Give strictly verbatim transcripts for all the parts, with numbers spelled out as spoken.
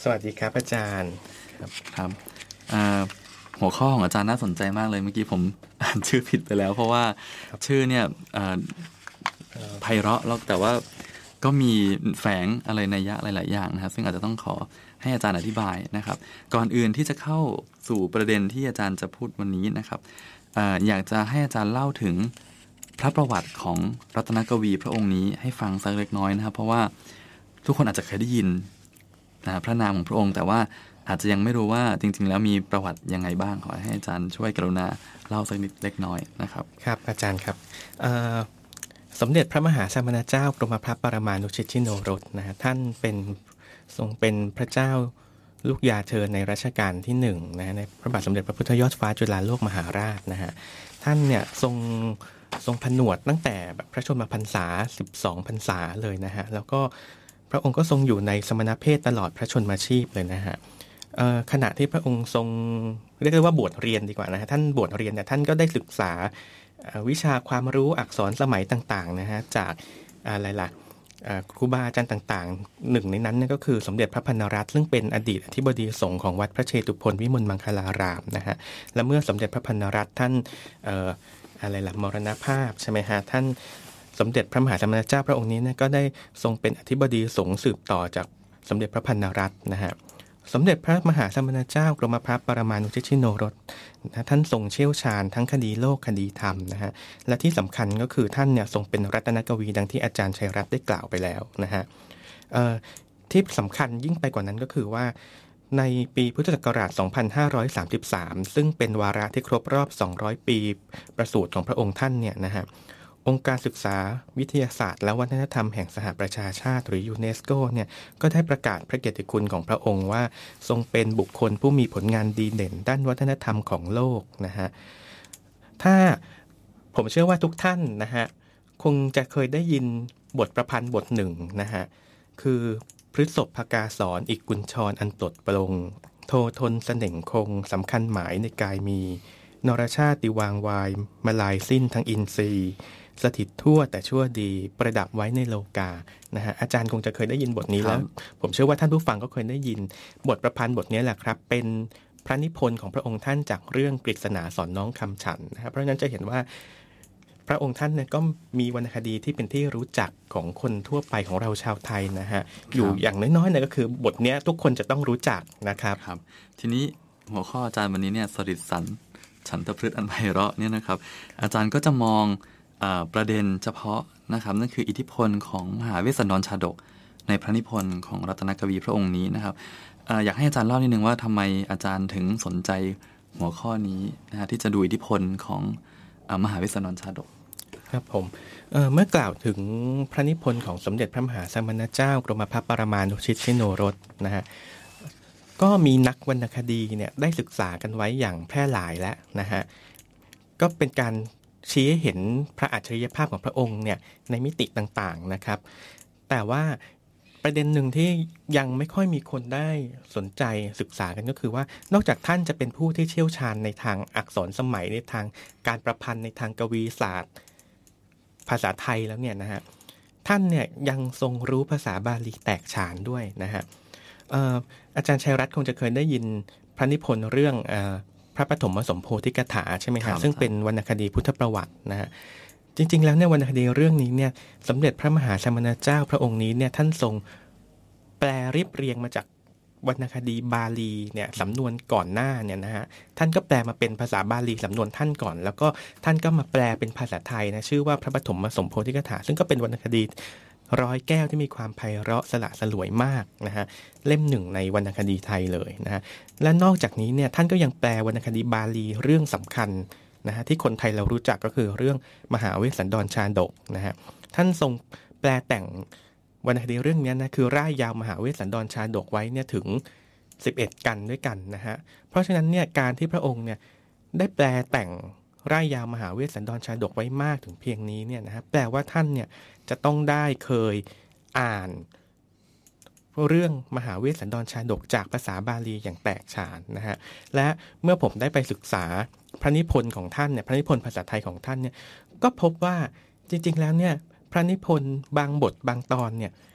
สวัสดีครับอาจารย์ครับครับหัวข้อของอาจารย์น่าสนใจมากเลยเมื่อกี้ผมอ่านชื่อผิดไปแล้วเพราะว่าชื่อเนี่ยไพเราะแล้วแต่ว่าก็มีแฝงอะไรนัยยะหลายๆอย่างนะครับซึ่งอาจจะต้องขอให้อาจารย์อธิบายนะครับก่อนอื่นที่จะเข้าสู่ประเด็นที่อาจารย์จะพูดวันนี้นะครับ อ, อยากจะให้อาจารย์เล่าถึงพระประวัติของรัตนกวีพระองค์นี้ให้ฟังสักเล็กน้อยนะครับเพราะว่าทุกคนอาจจะเคยได้ยินนะพระนามของพระองค์แต่ว่าอาจจะยังไม่รู้ว่าจริงๆแล้วมีประวัติยังไงบ้างขอให้อาจารย์ช่วยกรุณาเล่าสักนิดเล็กน้อยนะครับครับอาจารย์ครับสมเด็จพระมหาสมณเจ้ากรมพระปรมานุชิตชิโนรสนะฮะท่านเป็นทรงเป็นพระเจ้าลูกยาเธอในรัชกาลที่หนึ่งนะในพระบาทสมเด็จพระพุทธยอดฟ้าจุฬาโลกมหาราชนะฮะท่านเนี่ยทรงทรงผนวดตั้งแต่แบบพระชนมพรรษาสิบสองพรรษาเลยนะฮะแล้วก็พระองค์ก็ทรงอยู่ในสมณเพศตลอดพระชนมาชีพเลยนะฮะขณะที่พระองค์ทรงเรียกได้ว่าบวชเรียนดีกว่านะฮะท่านบวชเรียนเนี่ยท่านก็ได้ศึกษาวิชาความรู้อักษรสมัยต่างๆนะฮะจากอะไรล่ะครูบาอาจารย์ต่างๆหนึ่งในนั้นนั่นก็คือสมเด็จพระพันรัตน์ซึ่งเป็นอดีตอธิบดีสงฆ์ของวัดพระเชตุพนวิมลมังคลารามนะฮะและเมื่อสมเด็จพระพันรัตน์ท่านเอ่ออะไรล่ะมรณภาพใช่ไหมฮะท่านสมเด็จพระมหาสมณเจ้าพระองค์นี้เนี่ยก็ได้ทรงเป็นอธิบดีสงฆ์สืบต่อจากสมเด็จพระพันรัตน์นะฮะสมเด็จพระมหาสมณเจ้ากรมพระปรมานุชิตชิโนรสนะท่านทรงเชี่ยวชาญทั้งคดีโลกคดีธรรมนะฮะและที่สำคัญก็คือท่านเนี่ยทรงเป็นรัตนกวีดังที่อาจารย์ชัยรัตน์ได้กล่าวไปแล้วนะฮะที่สำคัญยิ่งไปกว่านั้นก็คือว่าในปีพุทธศักราชสองพันห้าร้อยสามสิบสามซึ่งเป็นวาระที่ครบรอบสองร้อยปีประสูติของพระองค์ท่านเนี่ยนะฮะองค์การศึกษาวิทยาศาสตร์และวัฒนธรรมแห่งสหประชาชาติหรือยูเนสโกเนี่ยก็ได้ประกาศพระเกียรติคุณของพระองค์ว่าทรงเป็นบุคคลผู้มีผลงานดีเด่นด้านวัฒนธรรมของโลกนะฮะถ้าผมเชื่อว่าทุกท่านนะฮะคงจะเคยได้ยินบทประพันธ์บทหนึ่งนะฮะคือพฤษภกาสอนอีกกุญชรอันตดปรงโททนเสน่งคงสำคัญหมายในกายมีนรชาติวางวายมาลายสิ้นทั้งอินทรีย์สถิตทั่วแต่ชั่วดีประดับไว้ในโลกานะฮะอาจารย์คงจะเคยได้ยินบทนี้แล้วผมเชื่อว่าท่านผู้ฟังก็เคยได้ยินบทประพันธ์บทนี้แหละครับเป็นพระนิพนธ์ของพระองค์ท่านจากเรื่องกฤษณาสอนน้องคำฉันนะครับเพราะฉะนั้นจะเห็นว่าพระองค์ท่านเนี่ยก็มีวรรณคดีที่เป็นที่รู้จักของคนทั่วไปของเราชาวไทยนะฮะอยู่อย่างน้อยๆเนี่ยก็คือบทนี้ทุกคนจะต้องรู้จักนะครับครับทีนี้หัวข้ออาจารย์วันนี้เนี่ยสฤษฎ์ฉันทพฤกษ์อันไพเราะเนี่ยนะครับอาจารย์ก็จะมองประเด็นเฉพาะนะครับนั่นคืออิทธิพลของมหาเวสสันดรชาดกในพระนิพนธ์ของรัตนกวีพระองค์นี้นะครับ อ, อยากให้อาจารย์เล่านิดนึงว่าทำไมอาจารย์ถึงสนใจหัวข้อนี้นะฮะที่จะดูอิทธิพลของมหาเวสสันดรชาดกครับผม เ, เมื่อกล่าวถึงพระนิพนธ์ของสมเด็จพระมหาสมณเจ้ากรมพระปรมานุชิตชิโนรสนะฮะก็มีนักวรรณคดีเนี่ยได้ศึกษากันไว้อย่างแพร่หลายแล้วนะฮะก็เป็นการชี้ให้เห็นพระอัจฉริยภาพของพระองค์เนี่ยในมิติต่างๆนะครับแต่ว่าประเด็นหนึ่งที่ยังไม่ค่อยมีคนได้สนใจศึกษากันก็คือว่านอกจากท่านจะเป็นผู้ที่เชี่ยวชาญในทางอักษรสมัยในทางการประพันธ์ในทางกวีศาสตร์ภาษาไทยแล้วเนี่ยนะฮะท่านเนี่ยยังทรงรู้ภาษาบาลีแตกฉานด้วยนะฮะ เอ่อ อาจารย์ชัยรัตน์คงจะเคยได้ยินพระนิพนธ์เรื่องเอ่อพระปฐมสมโพธิกถาใช่ไหมครับซึ่งเป็นวรรณคดีพุทธประวัตินะฮะจริงๆแล้วเนี่ยวรรณคดีเรื่องนี้เนี่ยสมเด็จพระมหาสมณเจ้าพระองค์นี้เนี่ยท่านทรงแปลเรียบเรียงมาจากวรรณคดีบาลีเนี่ยสำนวนก่อนหน้าเนี่ยนะฮะท่านก็แปลมาเป็นภาษาบาลีสำนวนท่านก่อนแล้วก็ท่านก็มาแปลเป็นภาษาไทยนะชื่อว่าพระปฐมสมโพธิกถาซึ่งก็เป็นวรรณคดีร้อยแก้วที่มีความไพเราะสละสลวยมากนะฮะเล่มหนึ่งในวรรณคดีไทยเลยนะฮะและนอกจากนี้เนี่ยท่านก็ยังแปลวรรณคดีบาลีเรื่องสำคัญนะฮะที่คนไทยเรารู้จักก็คือเรื่องมหาเวสสันดรชาดกนะฮะท่านทรงแปลแต่งวรรณคดีเรื่องนี้นะคือร่ายยาวมหาเวสสันดรชาดกไว้เนี่ยถึงสิบเอ็ดกันด้วยกันนะฮะเพราะฉะนั้นเนี่ยการที่พระองค์เนี่ยได้แปลแต่งร่ายยาวมหาเวสสันดรชาดกไว้มากถึงเพียงนี้เนี่ยนะฮะแปลว่าท่านเนี่ยจะต้องได้เคยอ่านเรื่องมหาเวสสันดรชาดกจากภาษาบาลีอย่างแตกฉานนะฮะและเมื่อผมได้ไปศึกษาพระนิพนธ์ของท่านเนี่ยพระนิพนธ์ภาษาไทยของท่านเนี่ยก็พบว่าจริงๆแล้วเนี่ยพระนิพนธ์บางบทบางตอนเนี่ยท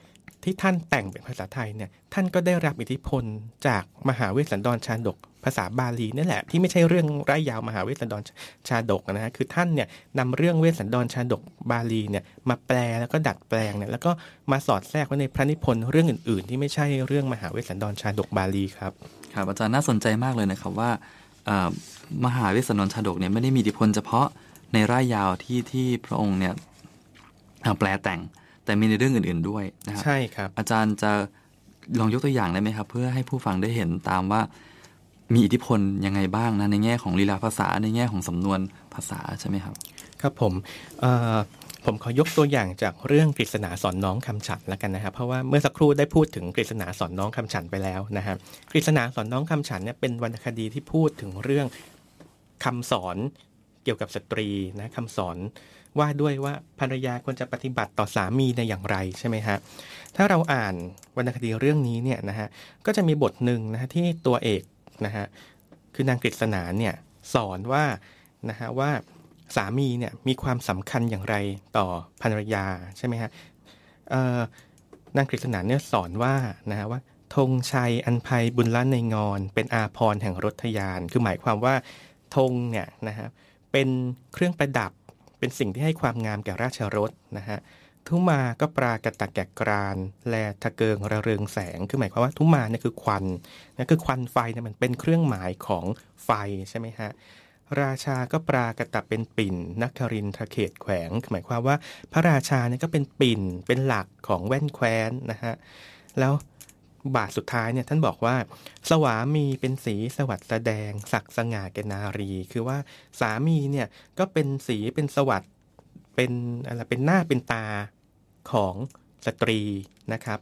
ที่ท่านแต่งเป็นภาษาไทยเนี่ยท่านก็ได้รับอิทธิพลจากมหาเวสสันดรชาดกภาษาบาลีนี่แหละที่ไม่ใช่เรื่องไร่ยาวมหาเวสสันดรชาดกนะฮะคือท่านเนี่ยนำเรื่องเวสสันดรชาดกบาลีเนี่ยมาแปลแล้วก็ดัดแปลงเนี่ยแล้วก็มาสอดแทรกไว้ในพระนิพนธ์เรื่องอื่นๆที่ไม่ใช่เรื่องมหาเวสสันดรชาดกบาลีครับครับอาจารย์น่าสนใจมากเลยนะครับว่ามหาเวสสันดรชาดกเนี่ยไม่ได้มีอิทธิพลเฉพาะในไร่ยาวที่ที่พระองค์เนี่ยแปลแต่งแต่มีในเรื่องอื่นๆด้วยนะครับใช่ครับอาจารย์จะลองยกตัวอย่างได้ไหมครับเพื่อให้ผู้ฟังได้เห็นตามว่ามีอิทธิพลยังไงบ้างนะในแง่ของลีลาภาษาในแง่ของสำนวนภาษาใช่ไหมครับครับผมผมขอยกตัวอย่างจากเรื่องกฤษณาสอนน้องคำฉันแล้วกันนะครับเพราะว่าเมื่อสักครู่ได้พูดถึงกฤษณาสอนน้องคำฉันไปแล้วนะครับกฤษณาสอนน้องคำฉันเนี่ยเป็นวรรณคดีที่พูดถึงเรื่องคำสอนเกี่ยวกับสตรีนะคำสอนว่าด้วยว่าภรรยาควรจะปฏิบัติต่อสามีในอย่างไรใช่ไหมฮะถ้าเราอ่านวรรณคดีเรื่องนี้เนี่ยนะฮะก็จะมีบทหนึ่งนะฮะที่ตัวเอกนะฮะคือนางกฤษณาเนี่ยสอนว่านะฮะว่าสามีเนี่ยมีความสำคัญอย่างไรต่อภรรยาใช่ไหมฮะนางกฤษณาเนี่ยสอนว่านะฮะว่าธงชัยอันไพบุญล้านในงอนเป็นอาภรณ์แห่งรถยานคือหมายความว่าธงเนี่ยนะฮะเป็นเครื่องประดับเป็นสิ่งที่ให้ความงามแก่ราชรถนะฮะทุมาก็ปรากตักแก่กรานแลทะเกิงระเริงแสงคือหมายความว่าทุมาเนี่ยคือควันนะคือควันไฟเนี่ยมันเป็นเครื่องหมายของไฟใช่ไหมฮะราชาก็ปรากตักเป็นปิ่นนักครินทรเขตแขวงหมายความว่าพระราชาเนี่ยก็เป็นปิ่นเป็นหลักของแว่นแคว้นนะฮะแล้วบาทสุดท้ายเนี่ยท่านบอกว่าสวามีเป็นสีสวัสดิ์แสดงศักดิ์สง่าแก่นารีคือว่าสามีเนี่ยก็เป็นสีเป็นสวัสดิ์เป็นอะไรเป็นหน้าเป็นตาของสตรีนะครับ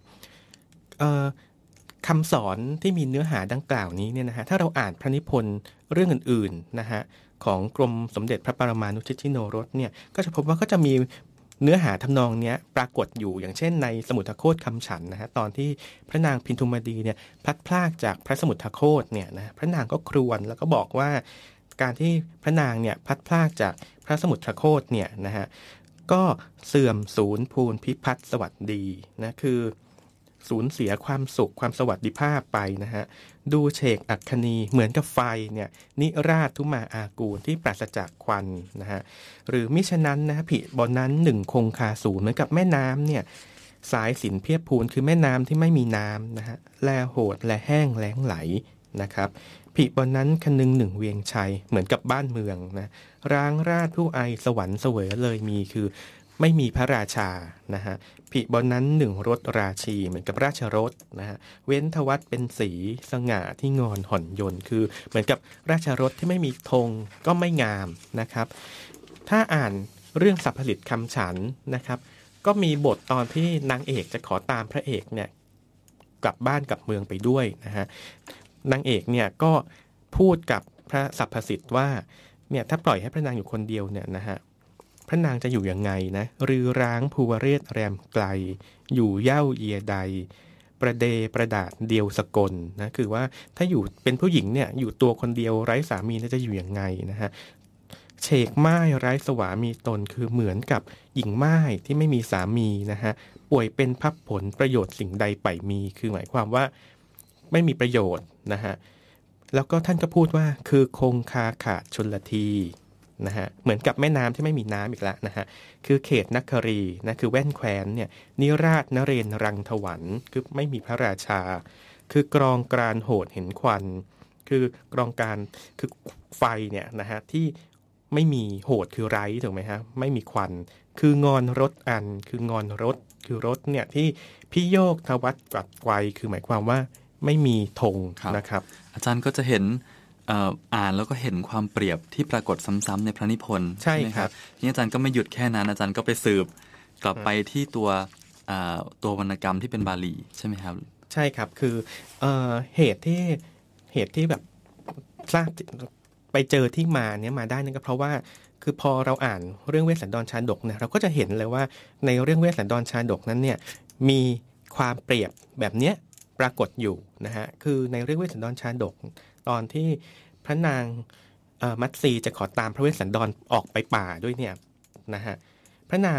คำสอนที่มีเนื้อหาดังกล่าวนี้เนี่ยนะฮะถ้าเราอ่านพระนิพนธ์เรื่องอื่นๆนะฮะของกรมสมเด็จพระปรมานุชิตชิโนรสเนี่ยก็จะพบว่าก็จะมีเนื้อหาทำนองนี้ปรากฏอยู่อย่างเช่นในสมุทรโคตคำฉันนะฮะตอนที่พระนางพินทุมดีเนี่ยพลัดพรากจากพระสมุทรโคตเนี่ยนะพระนางก็ครวญแล้วก็บอกว่าการที่พระนางเนี่ยพลัดพรากจากพระสมุทรโคตเนี่ยนะฮะก็เสื่อมสูญพูนพิพัฒน์สวัสดีนะคือสูญเสียความสุขความสวัสดิภาพไปนะฮะดูเฉกอัคคณีเหมือนกับไฟเนี่ยนิราชทุมาอากูลที่ปราศจากควันนะฮะหรือมิฉะนั้นนะผิบนนั้นหนึ่งคงคาศูนย์เหมือนกับแม่น้ำเนี่ยสายสินเพียบพูนคือแม่น้ำที่ไม่มีน้ำนะฮะแลโหดและแห้งแล้งไหลนะครับผิบนนั้นคนึงหนึ่งเวียงชัยเหมือนกับบ้านเมืองนะร้างราชผู้ไอสวรรค์เสวยเลยมีคือไม่มีพระราชานะฮะผิบนนั้นหนึ่งรถราชีเหมือนกับราชรถนะฮะเว้นทวัตเป็นสีสง่าที่งอนห่อนยนต์คือเหมือนกับราชรถที่ไม่มีธงก็ไม่งามนะครับถ้าอ่านเรื่องสัพพลิตคำฉันนะครับก็มีบทตอนที่นางเอกจะขอตามพระเอกเนี่ยกลับบ้านกลับเมืองไปด้วยนะฮะนางเอกเนี่ยก็พูดกับพระสัพพสิทธิ์ว่าเนี่ยถ้าปล่อยให้พระนางอยู่คนเดียวเนี่ยนะฮะพระนางจะอยู่ยังไงนะรือร้างภูวเรศแรมไกลอยู่เย่าเอียใดประเดประดาษเดียวสกลนะคือว่าถ้าอยู่เป็นผู้หญิงเนี่ยอยู่ตัวคนเดียวไร้สามีจะอยู่ยังไงนะฮะเฉกม่ายไร้สวามีตนคือเหมือนกับหญิงม่ายที่ไม่มีสามีนะฮะป่วยเป็นพับผลประโยชน์สิ่งใดไปมีคือหมายความว่าไม่มีประโยชน์นะฮะแล้วก็ท่านก็พูดว่าคือคงคาขาดชลทีนะฮะเหมือนกับแม่น้ำที่ไม่มีน้ำอีกแล้วนะฮะคือเขตนักครีนะคือแว่นแคว้นเนี่ยนิราชนเรนรังถวันคือไม่มีพระราชาคือกรองกรานโหดเห็นควันคือกรองการคือไฟเนี่ยนะฮะที่ไม่มีโหดคือไร้ถูกไหมฮะไม่มีควันคืองอนรถอันคืองอนรถคือรถเนี่ยที่พิโยกทวัตกัดไกวคือหมายความว่าไม่มีธงนะครับอาจารย์ก็จะเห็นอ่านแล้วก็เห็นความเปรียบที่ปรากฏซ้ำๆในพระนิพนธ์ใช่ครับนี่อาจารย์ก็ไม่หยุดแค่นั้นอาจารย์ก็ไปสืบกลับไปที่ตัวตัววรรณกรรมที่เป็นบาลีใช่ไหมครับใช่ครับคือเอ่อเหตุที่เหตุที่แบบทราบไปเจอที่มาเนี้ยมาได้นั่นก็เพราะว่าคือพอเราอ่านเรื่องเวสสันดรชาดกเนี่ยเราก็จะเห็นเลยว่าในเรื่องเวสสันดรชาดกนั้นเนี่ยมีความเปรียบแบบเนี้ยปรากฏอยู่นะฮะคือในเรื่องเวสสันดรชาดกตอนที่พระนางมัตสีจะขอตามพระเวสสันดรออกไปป่าด้วยเนี่ยนะฮะพระนาง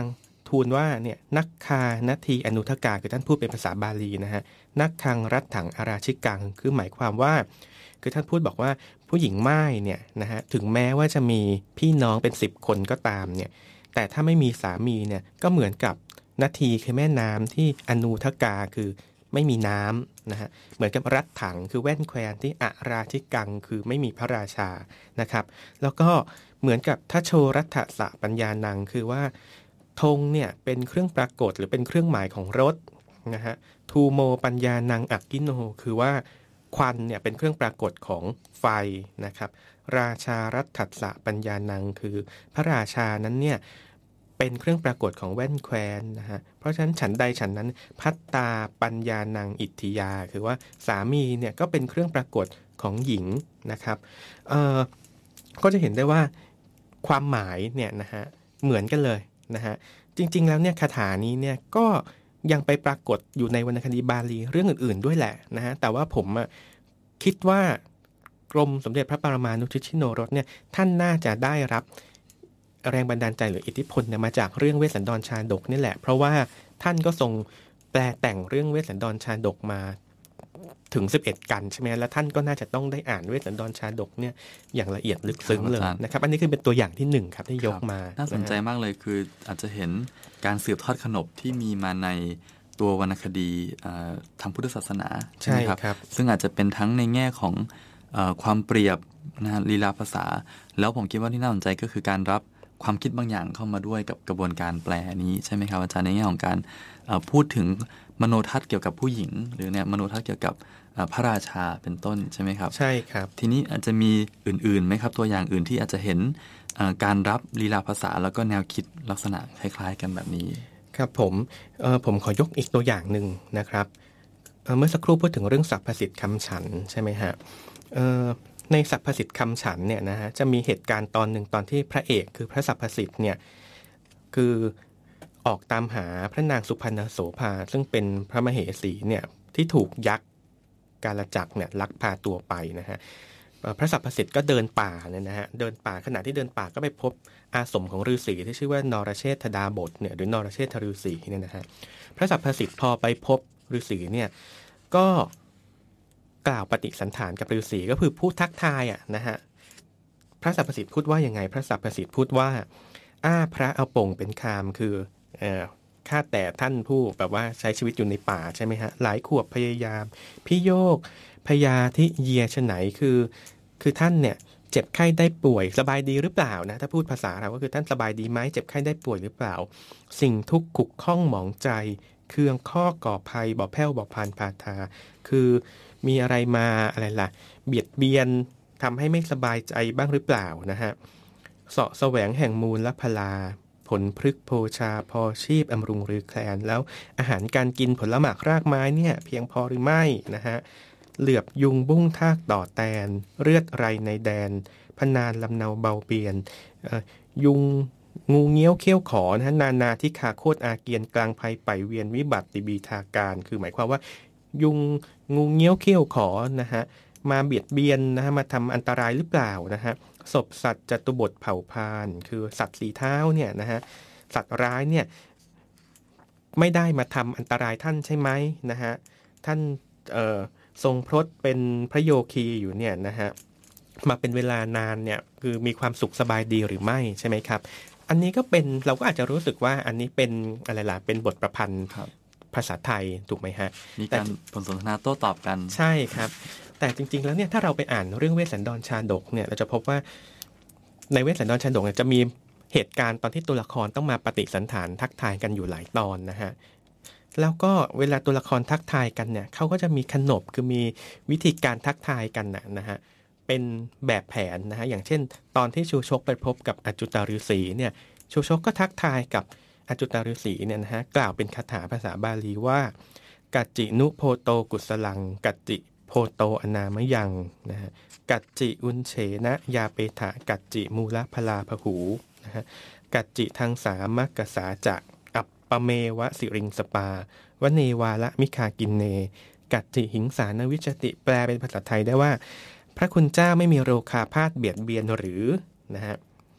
ทูลว่าเนี่ยนักคานาทีอนุทกาคือท่านพูดเป็นภาษาบาลีนะฮะนักคังรัตถังอาราชิกังคือหมายความว่าคือท่านพูดบอกว่าผู้หญิงม่ายเนี่ยนะฮะถึงแม้ว่าจะมีพี่น้องเป็นสิบคนก็ตามเนี่ยแต่ถ้าไม่มีสามีเนี่ยก็เหมือนกับนาทีคือแม่น้ำที่อนุทกาคือไม่มีน้ำนะฮะเหมือนกับรัตถังคือแว่นแควนที่อาราชิกังคือไม่มีพระราชานะครับแล้วก็เหมือนกับทัชโชรัตถสะปัญญานังคือว่าธงเนี่ยเป็นเครื่องปรากฏหรือเป็นเครื่องหมายของรถนะฮะทูโมปัญญานังอักกิโนคือว่าควันเนี่ยเป็นเครื่องปรากฏของไฟนะครับราชารัตถสะปัญญานังคือพระราชานั้นเนี่ยเป็นเครื่องปรากฏของแว่นแควนนะฮะเพราะฉะนั้นฉันใดฉันนั้นพัตตาปัญญานังอิทธิยาคือว่าสามีเนี่ยก็เป็นเครื่องปรากฏของหญิงนะครับเอ่อก็จะเห็นได้ว่าความหมายเนี่ยนะฮะเหมือนกันเลยนะฮะจริงๆแล้วเนี่ยคาถานี้เนี่ยก็ยังไปปรากฏอยู่ในวรรณคดีบาลีเรื่องอื่นๆด้วยแหละนะฮะแต่ว่าผมอ่ะคิดว่ากรมสมเด็จพระปรมานุชิชิโนรสเนี่ยท่านน่าจะได้รับแรงบันดาลใจหรืออิทธิพลเนี่ยมาจากเรื่องเวสสันดรชาดกนี่แหละเพราะว่าท่านก็ทรงแปลแต่งเรื่องเวสสันดรชาดกมาถึงสิบเอ็ดกันใช่ไหมแล้วท่านก็น่าจะต้องได้อ่านเวสสันดรชาดกเนี่ยอย่างละเอียดลึกซึ้งเลยนะครับอันนี้คือเป็นตัวอย่างที่หนึ่งครับที่ยกมาน่าสนใจมากเลยคืออาจจะเห็นการสืบทอดขนบที่มีมาในตัววรรณคดีทางพุทธศาสนาใช่ไหมครับซึ่งอาจจะเป็นทั้งในแง่ของความเปรียบนะลีลาภาษาแล้วผมคิดว่าที่น่าสนใจก็คือการรับความคิดบางอย่างเข้ามาด้วยกับกระบวนการแปลนี้ใช่ไหมครับอาจารย์ในแง่ของการพูดถึงมโนทัศน์เกี่ยวกับผู้หญิงหรือเนี่ยมโนทัศน์เกี่ยวกับพระราชาเป็นต้นใช่ไหมครับใช่ครับทีนี้อาจจะมีอื่นๆไหมครับตัวอย่างอื่นที่อาจจะเห็นการรับลีลาภาษาแล้วก็แนวคิดลักษณะคล้ายๆกันแบบนี้ครับผมผมขอยกอีกตัวอย่างหนึ่งนะครับเมื่อสักครู่พูดถึงเรื่องศัพท์ประสิทธิ์คำฉันใช่ไหมฮะในศัพท์ประสิทธิ์คำฉันเนี่ยนะฮะจะมีเหตุการณ์ตอนหนึ่งตอนที่พระเอกคือพระศัพท์ประสิทธิ์เนี่ยคือออกตามหาพระนางสุพรรณโสภาซึ่งเป็นพระมเหสีเนี่ยที่ถูกยักษ์กาลจักรเนี่ยลักพาตัวไปนะฮะพระศัพท์ประสิทธิ์ก็เดินป่าเนี่ยนะฮะเดินป่าขณะที่เดินป่าก็ไปพบอาสมของฤาษีที่ชื่อว่านรเชษฐดาบทเนี่ยหรือนรเชษฐฤาษีเนี่ยนะฮะพระศัพท์ประสิทธิ์พอไปพบฤาษีเนี่ยก็กล่าวปฏิสันถานกับฤาษีก็คือพูดทักทายอ่ะนะฮะพระศัพท์ประสิทธิ์พูดว่ายังไงพระศัพท์ประสิทธิ์พูดว่าอ้าพระเอาโป่งเป็นคามคือเอ่อข้าแต่ท่านผู้แบบว่าใช้ชีวิตอยู่ในป่าใช่ไหมฮะหลายขวบพยายามพิโยกพยาธิเยียฉไหนคือคือท่านเนี่ยเจ็บไข้ได้ป่วยสบายดีหรือเปล่านะถ้าพูดภาษาเราก็คือท่านสบายดีไหมเจ็บไข้ได้ป่วยหรือเปล่าสิ่งทุกข์ขุกข้องหมองใจเคืองข้อก่อภัยบ่อแผ้วบ่อพานพาทาคือมีอะไรมาอะไรล่ะเบียดเบียนทำให้ไม่สบายใจบ้างหรือเปล่านะฮะเสาะแสวงแห่งมูลและพลาผลพฤกษ์โภชาพอชีพอำรุงหรือแคลนแล้วอาหารการกินผลหมากรากไม้เนี่ยเพียงพอหรือไม่นะฮะเหลือบยุงบุ้งทากต่อแตนเลือดไรในแดนพนานลำเนาเบาเบียนยุงงูเงี้ยวเขี้ยวขอนะฮะนานาที่ขาโคตรอาเกียนกลางภัยไปเวียนวิบัติติบีทาการคือหมายความว่ายุงงูเงี้ยวเขี้ยวขอนะฮะมาเบียดเบียนนะฮะมาทำอันตรายหรือเปล่านะฮะศพสัตว์จตุบทเผ่าพานคือสัตว์สีเท้าเนี่ยนะฮะสัตว์ร้ายเนี่ยไม่ได้มาทำอันตรายท่านใช่ไหมนะฮะท่านเอ่อทรงพรตเป็นพระโยคีอยู่เนี่ยนะฮะมาเป็นเวลานานเนี่ยคือมีความสุขสบายดีหรือไม่ใช่ไหมครับอันนี้ก็เป็นเราก็อาจจะรู้สึกว่าอันนี้เป็นอะไรล่ะเป็นบทประพันธ์ภาษาไทยถูกไหมฮะมีการผลสนทนาโต้ตอบกันใช่ครับแต่จริงๆแล้วเนี่ยถ้าเราไปอ่านเรื่องเวสสันดรชาดกเนี่ยเราจะพบว่าในเวสสันดรชาดกเนี่ยจะมีเหตุการณ์ตอนที่ตัวละครต้องมาปฏิสันถานทักทายกันอยู่หลายตอนนะฮะแล้วก็เวลาตัวละครทักทายกันเนี่ยเขาก็จะมีขนบคือมีวิธีการทักทายกันนะนะฮะเป็นแบบแผนนะฮะอย่างเช่นตอนที่ชูชกไปพบกับอจุตฤาษีเนี่ยชูชกก็ทักทายกับอจุตฤาษีเนี่ยนะฮะกล่าวเป็นคาถาภาษาบาลีว่ากัจจินุโพโตกุสลังกัจจิโพโตอนามยังนะฮะกัจจิอุนเฉนะยาเปถะกัจจิมูลพลาภหูนะฮะกัจจิทางสามักกษาจะอัปปเมวะสิริงสปาวเนวาละมิคากินเนกัจจิหิงสานวิจติแปลเป็นภาษาไทยได้ว่าพระคุณเจ้าไม่มีโรคาพาธเบียดเบียนหรือนะฮะ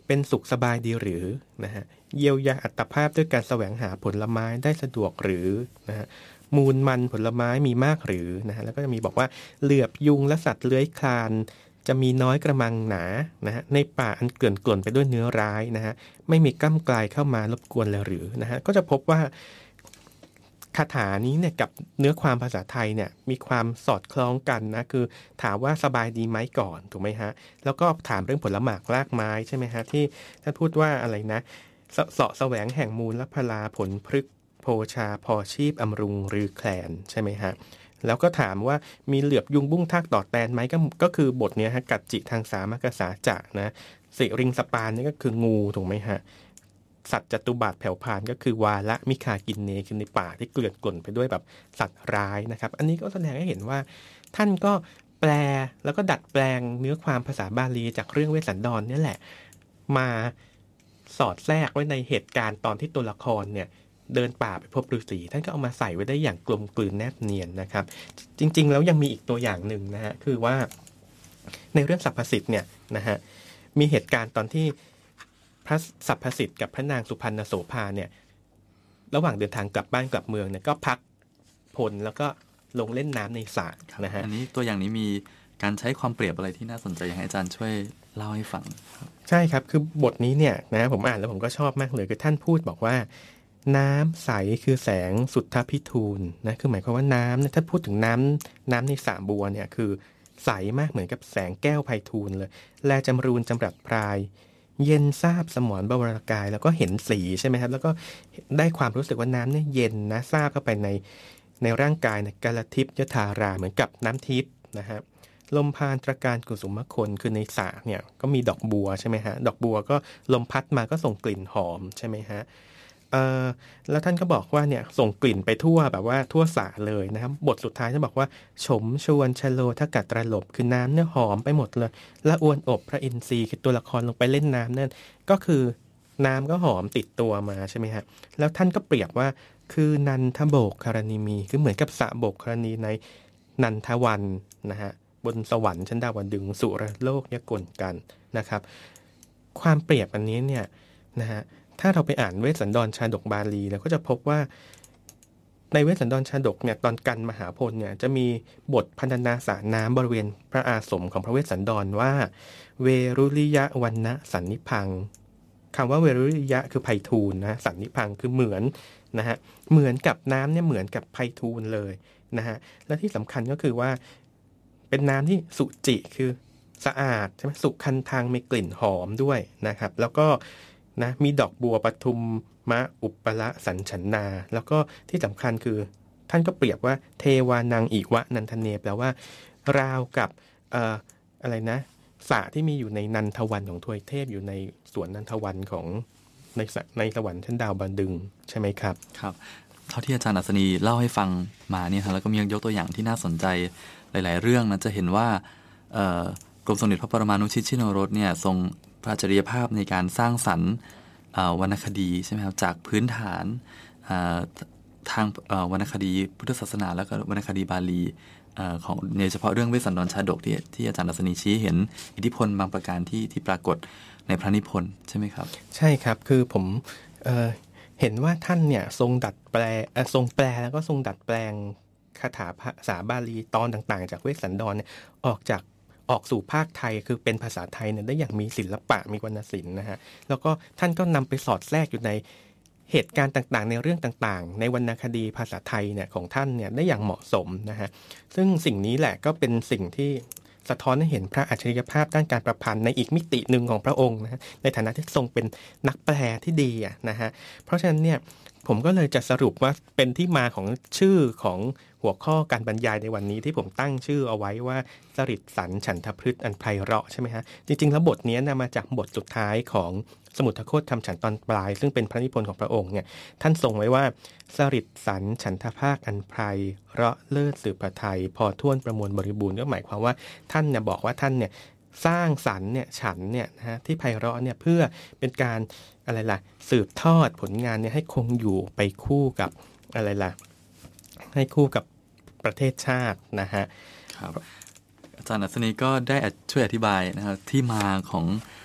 เป็นสุขสบายดีหรือนะฮะเยียวยาอัตภาพด้วยการแสวงหาผลไม้ได้สะดวกหรือนะฮะมูลมันผลไม้มีมากหรือนะฮะแล้วก็จะมีบอกว่าเหลือบยุงและสัตว์เลื้อยคลานจะมีน้อยกระมังหนานะฮะในป่าอันเกลื่อนกล่นไปด้วยเนื้อร้ายนะฮะไม่มีก้ำกลายเข้ามารบกวนเลยหรือนะฮะก็จะพบว่าคาถานี้เนี่ยกับเนื้อความภาษาไทยเนี่ยมีความสอดคล้องกันนะคือถามว่าสบายดีไหมก่อนถูกไหมฮะแล้วก็ถามเรื่องผลหมากรากไม้ใช่ไหมฮะที่ท่านพูดว่าอะไรนะเสาะแสวงแห่งมูลและพลาผลพฤกษ์โภชาพอชีพอำรุงหรือแคลนใช่ไหมฮะแล้วก็ถามว่ามีเหลือบยุงบุ้งทากตอดแตนไหมก็ก็คือบทเนี้ยฮะกัจจิทางสามกษาจะนะสิริงสปานนี่ก็คืองูถูกไหมฮะสัตว์จตุบาทแผ่วพานก็คือวาละมิคากินเนคือในป่าที่เกลื่อนกล่นไปด้วยแบบสัตว์ร้ายนะครับอันนี้ก็แสดงให้เห็นว่าท่านก็แปลแล้วก็ดัดแปลงเนื้อความภาษาบาลีจากเรื่องเวสสันดรนี่แหละมาสอดแทรกไว้ในเหตุการณ์ตอนที่ตัวละครเนี่ยเดินป่าไปพบฤาษีท่านก็เอามาใส่ไว้ได้อย่างกลมกลืนแนบเนียนนะครับจริงๆแล้วยังมีอีกตัวอย่างหนึ่งนะฮะคือว่าในเรื่องสัพพสิทธิ์เนี่ยนะฮะมีเหตุการณ์ตอนที่พระสัพพสิทธิ์กับพระนางสุพรรณโสภาเนี่ยระหว่างเดินทางกลับบ้านกลับเมืองเนี่ยก็พักพลแล้วก็ลงเล่นน้ำในสระนะฮะอันนี้ตัวอย่างนี้มีการใช้ความเปรียบอะไรที่น่าสนใจอยากให้อาจารย์ช่วยเล่าให้ฟังใช่ครับคือบทนี้เนี่ยนะผมอ่านแล้วผมก็ชอบมากเลยคือท่านพูดบอกว่าน้ำใสคือแสงสุทธพิทูลนะคือหมายความว่าน้ำเนี่ยถ้าพูดถึงน้ำน้ำในสระบัวเนี่ยคือใสมากเหมือนกับแสงแก้วไพฑูรย์เลยแลจำรูนจำรัดปลายเย็นซาบสมรบวรกายแล้วก็เห็นสีใช่ไหมครับแล้วก็ได้ความรู้สึกว่าน้ำเนี่ยเย็นนะซาบเข้าไปในในร่างกายเนี่ยกาลทิพย์ยถาราเหมือนกับน้ำทิพย์นะฮะลมพานตระการกุสุมคนคือในสระเนี่ยก็มีดอกบัวใช่ไหมฮะดอกบัวก็ลมพัดมาก็ส่งกลิ่นหอมใช่ไหมฮะเอ่อแล้วท่านก็บอกว่าเนี่ยส่งกลิ่นไปทั่วแบบว่าทั่วสระเลยนะครับบทสุดท้ายท่านบอกว่าฉมชวนชโลทกัดตรลบคือน้ำเนี่ยหอมไปหมดเลยละอวนอบพระอินทรีคือตัวละครลงไปเล่นน้ำนั่นก็คือน้ำก็หอมติดตัวมาใช่ไหมฮะแล้วท่านก็เปรียบว่าคือนันทโบกคารณีมีคือเหมือนกับสระโบกคารณีในนันทวันนะฮะบนสวรรค์ชั้นดาวดึงสุรโลกยกลกันนะครับความเปรียบอันนี้เนี่ยนะฮะถ้าเราไปอ่านเวสสันดรชาดกบาลีเราก็จะพบว่าในเวสสันดรชาดกเนี่ยตอนกันมหาพลเนี่ยจะมีบทพรรณนาสาน้ำบริเวณพระอาสมของพระเวสสันดรว่าเวรุริยะวันนะสันนิพังคำว่าเวรุริยะคือไพฑูรย์นะสันนิพังคือเหมือนนะฮะเหมือนกับน้ำเนี่ยเหมือนกับไพฑูรย์เลยนะฮะและที่สำคัญก็คือว่าเป็นน้ำที่สุจิคือสะอาดใช่ไหมสุคันธังมีกลิ่นหอมด้วยนะครับแล้วก็นะมีดอกบัวปทุมมะอุปปละสัญฉันนาแล้วก็ที่สำคัญคือท่านก็เปรียบว่าเทวานังอิวะนันทเนแปลว่าราวกับเอ่ออะไรนะสระที่มีอยู่ในนันทวันของทวยเทพอยู่ในสวนนันทวันของในในสวรรค์ชั้นดาวบันดึงใช่ไหมครับครับเท่าที่อาจารย์อัศนีเล่าให้ฟังมาเนี่ยครับแล้วก็มียกตัวอย่างที่น่าสนใจหลายๆเรื่องนะจะเห็นว่ากรมสมเด็จพระปรมานุชิตชินโนรสเนี่ยทรงพระอัจฉริยภาพในการสร้างสรรค์วรรณคดีใช่ไหมครับจากพื้นฐานทางวรรณคดีพุทธศาสนาแล้วก็วรรณคดีบาลีของในเฉพาะเรื่องเวสสันดรชาดกที่ที่อาจารย์อัศนีชี้เห็นอิทธิพลบางประการที่ที่ปรากฏในพระนิพนธ์ใช่ไหมครับใช่ครับคือผมเอ่อเห็นว่าท่านเนี่ยทรงดัดแปลทรงแปลแล้วก็ทรงดัดแปลงคาถาภาษาบาลีตอนต่างๆจากเวสสันดรเนี่ยออกจากออกสู่ภาคไทยคือเป็นภาษาไทยเนี่ยได้อย่างมีศิลปะมีวรรณศิลป์นะฮะแล้วก็ท่านก็นำไปสอดแทรกอยู่ในเหตุการณ์ต่างๆในเรื่องต่างๆในวรรณคดีภาษาไทยเนี่ยของท่านเนี่ยได้อย่างเหมาะสมนะฮะซึ่งสิ่งนี้แหละก็เป็นสิ่งที่สะท้อนให้เห็นพระอัจฉริยภาพด้านการประพันธ์ในอีกมิติหนึ่งของพระองค์นะฮะในฐานะที่ทรงเป็นนักแปลที่ดีอ่ะนะฮะเพราะฉะนั้นเนี่ยผมก็เลยจะสรุปว่าเป็นที่มาของชื่อของหัวข้อการบรรยายในวันนี้ที่ผมตั้งชื่อเอาไว้ว่าสฤษฎ์สรรฉันทพฤกษ์อันไพเราะใช่ไหมฮะจริงๆแล้วบทนี้นะมาจากบทสุดท้ายของสมุทรโคตคำฉันตอนปลายซึ่งเป็นพระนิพนธ์ของพระองค์เนี่ยท่านทรงไว้ว่าสฤษฎ์สรรฉันทภาคอันไพเราะเลิศสืบพระทัยพอท่วนประมวลบริบูรณ์ก็หมายความว่าท่านเนี่ยบอกว่าท่านเนี่ยสร้างสรรค์เนี่ยฉันเนี่ยนะฮะที่ไพเราะเนี่ยเพื่อเป็นการอะไรล่ะสืบทอดผลงานเนี่ยให้คงอยู่ไปคู่กับอะไรล่ะให้คู่กับประเทศชาตินะฮะครับอาจารย์อัศนีก็ได้ช่วยอธิบายนะครับที่มาของข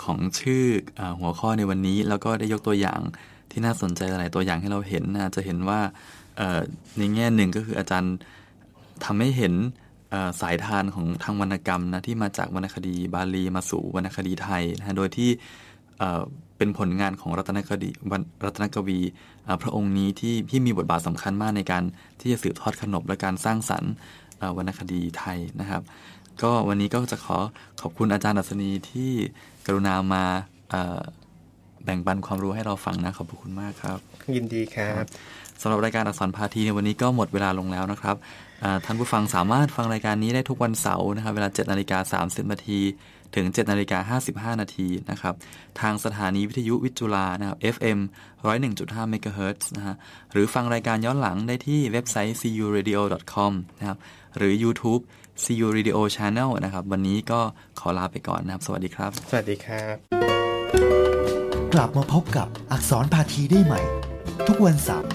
ของชื่ออหัวข้อในวันนี้แล้วก็ได้ยกตัวอย่างที่น่าสนใจหลายตัวอย่างให้เราเห็นนะจะเห็นว่าในแง่หนึ่งก็คืออาจารย์ทำให้เห็นสายทานของทางวรรณกรรมนะที่มาจากวรรณคดีบาลีมาสู่วรรณคดีไทยนะโดยที่เป็นผลงานของรัตนกวีรัตนกวีพระองค์นี้ที่ที่มีบทบาทสำคัญมากในการที่จะสืบทอดขนบและการสร้างสรรค์วรรณคดีไทยนะครับก็วันนี้ก็จะขอขอบคุณอาจารย์อัศนีที่กรุณามาแบ่งปันความรู้ให้เราฟังนะขอบคุณมากครับยินดีครับสำหรับรายการอักษรพาทีในวันนี้ก็หมดเวลาลงแล้วนะครับท่านผู้ฟังสามารถฟังรายการนี้ได้ทุกวันเสาร์นะครับเวลา เจ็ดนาฬิกาสามสิบนาทีถึง เจ็ดนาฬิกาห้าสิบห้านาทีนะครับทางสถานีวิทยุวิทยุจุฬานะครับ เอฟ เอ็ม หนึ่งศูนย์หนึ่งจุดห้า เมกะเฮิรตซ์นะฮะหรือฟังรายการย้อนหลังได้ที่เว็บไซต์ ซี ยู เรดิโอ ดอท คอม นะครับหรือ YouTube ซี ยู Radio Channel นะครับวันนี้ก็ขอลาไปก่อนนะครับสวัสดีครับสวัสดีครับกลับมาพบกับอักษรพาทีได้ใหม่ทุกวันเสาร์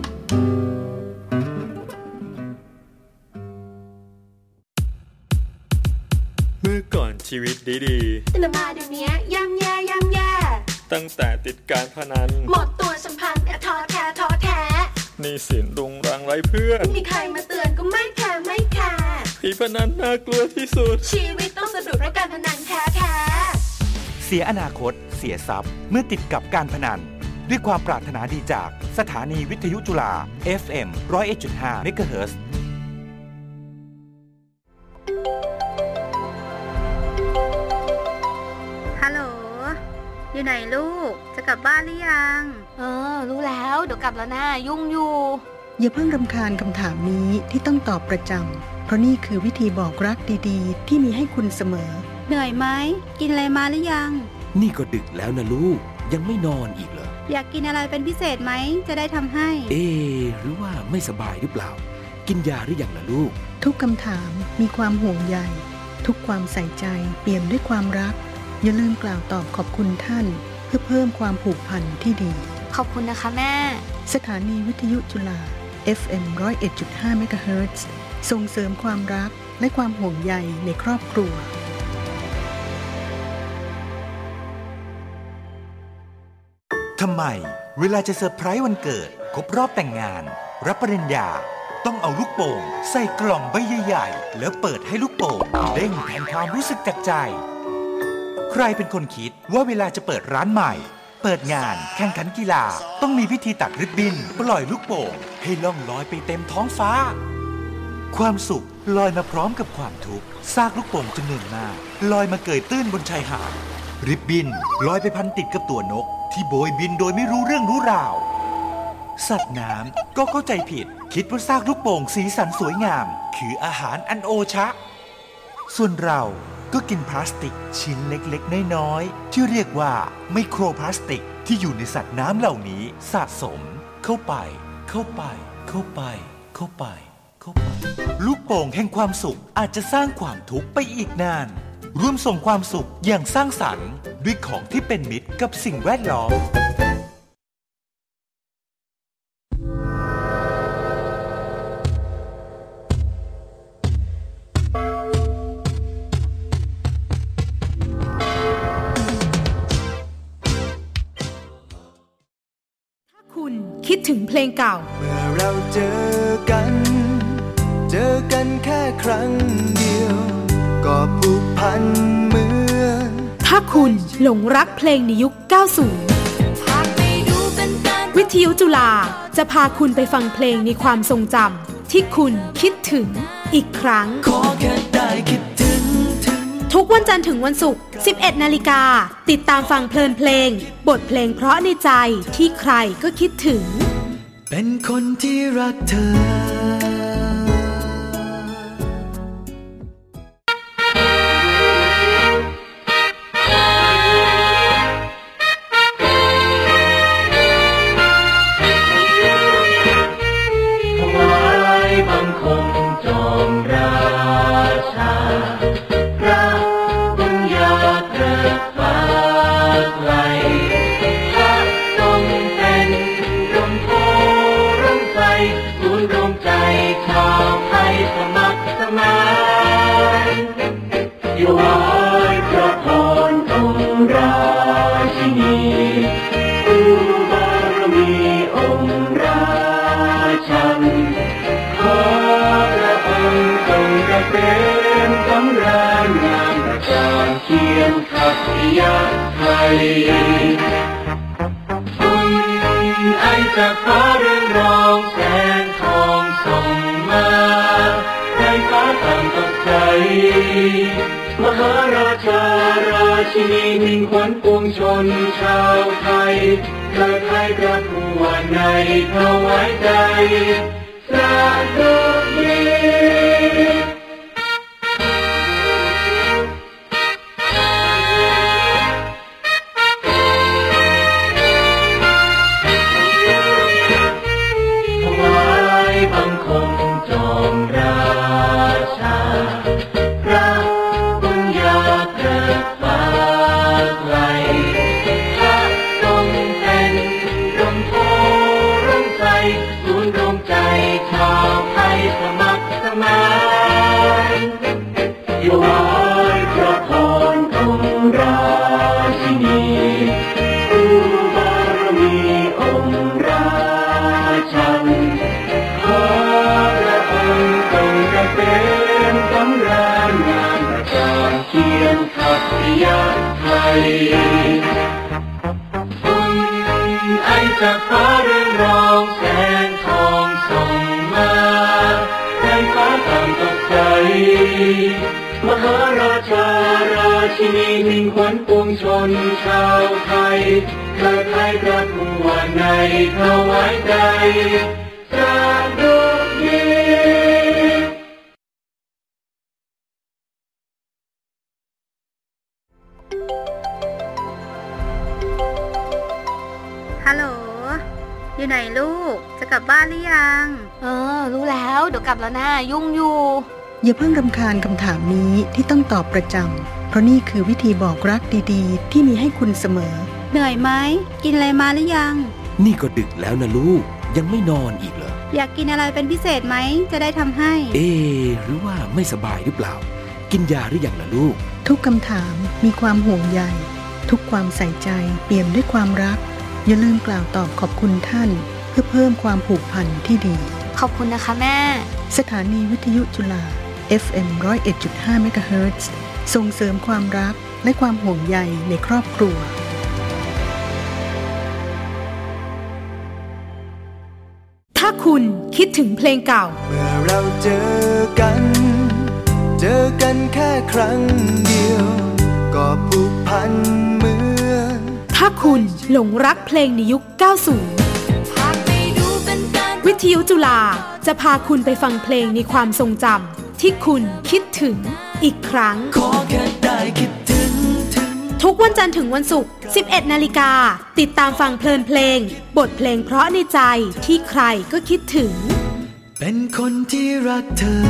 เมื่อก่อนชีวิตดีๆแต่มาเดี๋ยวนี้ย่ำแย่ย่ำแย่ตั้งแต่ติดการพนันหมดตัวสัมพันธ์ท้อแท้ท้อแท้หนี้สินรุงรังไร้เพื่อนมีใครมาเตือนก็ไม่แคร์ไม่แคร์ผีพนันน่ากลัวที่สุดชีวิตต้องสะดุดเพราะการพนันแท้แท้เสียอนาคตเสียทรัพย์เมื่อติดกับการพนันด้วยความปรารถนาดีจากสถานีวิทยุจุฬา เอฟ เอ็ม หนึ่งศูนย์หนึ่งจุดห้า เมกะเฮิรตซ์ฮัลโหลอยู่ไหนลูกจะกลับบ้านหรือยังเออรู้แล้วเดี๋ยวกลับแล้วนะยุ่งอยู่อย่าเพิ่งรำคาญคำถามนี้ที่ต้องตอบประจำเพราะนี่คือวิธีบอกรักดีๆที่มีให้คุณเสมอเหนื่อยไหมกินอะไรมาหรือยังนี่ก็ดึกแล้วนะลูกยังไม่นอนอีกเหรออยากกินอะไรเป็นพิเศษไหมจะได้ทำให้เอ๊ะหรือว่าไม่สบายหรือเปล่ากินยาหรือยังล่ะลูกทุกคำถามมีความห่วงใยทุกความใส่ใจเปี่ยมด้วยความรักอย่าลืมกล่าวตอบขอบคุณท่านเพื่อเพิ่มความผูกพันที่ดีขอบคุณนะคะแม่สถานีวิทยุจุฬา เอฟ เอ็ม หนึ่งศูนย์หนึ่งจุดห้า เมกะเฮิรตซ์ส่งเสริมความรักและความห่วงใยในครอบครัวทำไมเวลาจะเซอร์ไพรส์วันเกิดครบรอบแต่งงานรับปริญญาต้องเอาลูกโป่งใส่กล่องใบใหญ่ๆแล้วเปิดให้ลูกโป่งเด้งแทนความรู้สึกจากใจใครเป็นคนคิดว่าเวลาจะเปิดร้านใหม่เปิดงานแข่งขันกีฬาต้องมีพิธีตัดริบบิ้นปล่อยลูกโป่งให้ล่องลอยไปเต็มท้องฟ้าความสุขลอยมาพร้อมกับความทุกข์ซากลูกโป่งจำนวนมากลอยมาเกยตื้นบนชายหาดริบบิ้นลอยไปพันติดกับตัวนกที่โบยบินโดยไม่รู้เรื่องรู้ราวสัตว์น้ำก็เข้าใจผิดคิดว่าซากลูกโป่งสีสันสวยงามคืออาหารอันโอชะส่วนเราก็กินพลาสติกชิ้นเล็กๆน้อยๆที่เรียกว่าไมโครพลาสติกที่อยู่ในสัตว์น้ำเหล่านี้สะสมเข้าไปเข้าไปเข้าไปเข้าไปเข้าไปลูกโป่งแห่งความสุขอาจจะสร้างความทุกข์ไปอีกนานร่วมส่งความสุขอย่างสร้างสรรค์ด้วยของที่เป็นมิตรกับสิ่งแวดล้อมถ้าคุณคิดถึงเพลงเก่าเมื่อเราเจอกันเจอกันแค่ครั้งเดียวก็ผูกพันเหมือนถ้าคุณหลงรักเพลงในยุค เก้าสิบ วิทยุจุฬาจะพาคุณไปฟังเพลงในความทรงจำที่คุณคิดถึงอีกครั้งขอแค่ได้คิดถึงทุกวันจันทร์ถึงวันศุกร์ สิบเอ็ดนาฬิกา ติดตามฟังเพลินเพลงบทเพลงเพราะในใจที่ใครก็คิดถึงเป็นคนที่รักเธออยู่ไว้พระพรของเรานสำราญงามประจานเคียงขัตยาไทยคุณไอจากฟ้าเรืองรองแสงทองส่งมาให้ฟ้าต่างตกใจมหาราชาราชินีมิ่งขวัญปวงชนชาวไทยเกิดให้พระผู้ว่าในถวายใจสาธุดีถวายบังคมจอมราชาพระบุญญาเกิดฟ้าไกลพระทรงเป็นร่มโพร่มใสศูนย์รวมใจชาวไทยสมัครสมานถวายพระพรองค์ราชินีผู้บารมีองค์ราชันขอพระองค์ทรงเกษมสำราญงามประจานเคียงขัตยาไทยคุณไอจากฟ้าเรืองรองแสงทองส่งมาให้ฟ้าต่างตกใจมหาราชาราชินีมิ่งขวัญปวงชนชาวไทยเกิดให้พระผู้ว่าในถวายใจสาธุดีฮัลโหลอยู่ไหนลูกจะกลับบ้านหรือยังเออรู้แล้วเดี๋ยวกลับแล้วนะยุ่งอยู่อย่าเพิ่งรำคาญคำถามนี้ที่ต้องตอบประจำเพราะนี่คือวิธีบอกรักดีๆที่มีให้คุณเสมอเหนื่อยไหมกินอะไรมาหรือยังนี่ก็ดึกแล้วนะลูกยังไม่นอนอีกเหรออยากกินอะไรเป็นพิเศษไหมจะได้ทำให้เอ๊ะหรือว่าไม่สบายหรือเปล่ากินยาหรือยังล่ะลูกทุกคำถามมีความห่วงใยทุกความใส่ใจเปี่ยมด้วยความรักอย่าลืมกล่าวตอบขอบคุณท่านเพื่อเพิ่มความผูกพันที่ดีขอบคุณนะคะแม่สถานีวิทยุจุฬา เอฟ เอ็ม หนึ่งศูนย์เอ็ดจุดห้า เมกะเฮิรตซ์ส่งเสริมความรักและความห่วงใยในครอบครัวถ้าคุณคิดถึงเพลงเก่าเมื่อเราเจอกันเจอกันแค่ครั้งเดียวก็ผูกพันเหมือนถ้าคุณหลงรักเพลงในยุค เก้าสิบ วิทยุจุฬาจะพาคุณไปฟังเพลงในความทรงจำที่คุณคิดถึงอีกครั้งขอแค่ได้คิดถึงทุกวันจันทร์ถึงวันศุกร์ สิบเอ็ด นาฬิกาติดตามฟังเพลินเพลงบทเพลงเพราะในใจที่ใครก็คิดถึงเป็นคนที่รักเธอ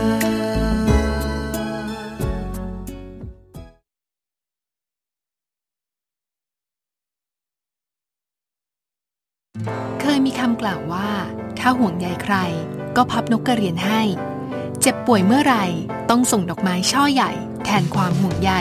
เคยมีคำกล่าวว่าถ้าห่วงใยใครก็พับนกกระเรียนให้เจ็บป่วยเมื่อไหร่ต้องส่งดอกไม้ช่อใหญ่แทนความห่วงใย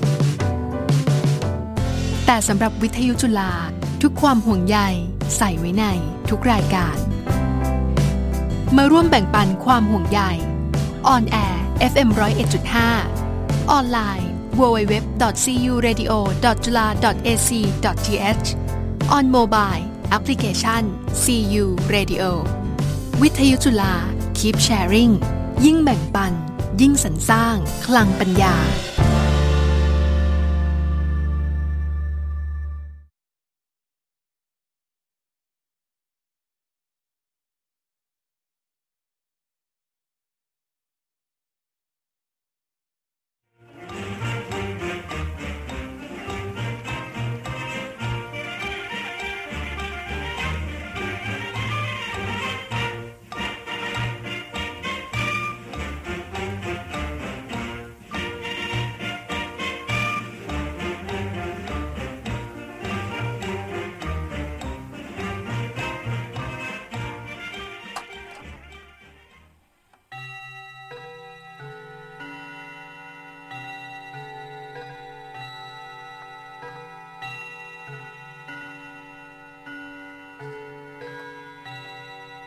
แต่สำหรับวิทยุจุฬาทุกความห่วงใยใส่ไว้ในทุกรายการมาร่วมแบ่งปันความห่วงใยออนแอร์ เอฟ เอ็ม หนึ่งศูนย์เอ็ดจุดห้า ออนไลน์ ดับเบิลยู ดับเบิลยู ดับเบิลยู ดอท ซี ยู เรดิโอ ดอท จุฬา ดอท เอ ซี ดอท ที เอช on mobile application ซี ยู Radio วิทยุจุฬา Keep Sharing ยิ่งแบ่งปันยิ่งสรรสร้างคลังปัญญา